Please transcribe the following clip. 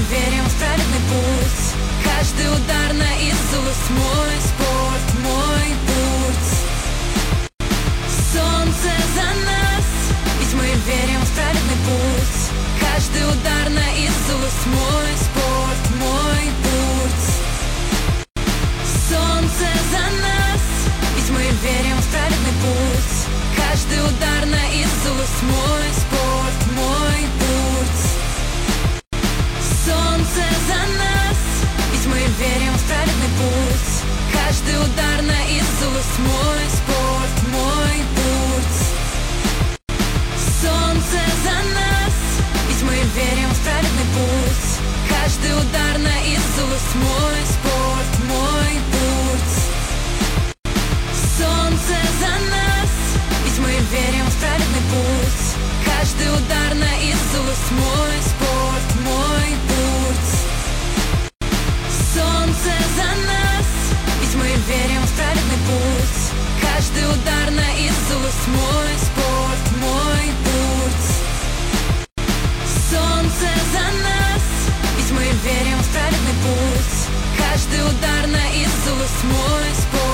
верим в праведный путь. Каждый удар наизусть. Мой спорт, мой путь. Солнце за нас, ведь мы верим в праведный путь. Каждый удар наизусть. Мой спорт, мой путь. Солнце за нас, ведь мы верим в праведный путь. Каждый удар наизусть. Мой спорт, мой путь. Солнце за нас, ведь мы верим в праведный путь. Каждый удар наизусть. Мой спорт, мой путь. Солнце за нас, ведь мы верим в праведный путь. Каждый удар наизусть. Мой спорт, мой путь. Солнце за нас, ведь мы верим в праведный путь. Каждый удар наизусть. Мой спорт, мой путь. Солнце за нас, ведь мы верим в праведный путь. Каждый удар наизусть. Мой спорт, мой путь. Солнце за нас, ведь мы верим в праведный путь. Каждый удар наизусть. Мой спорт.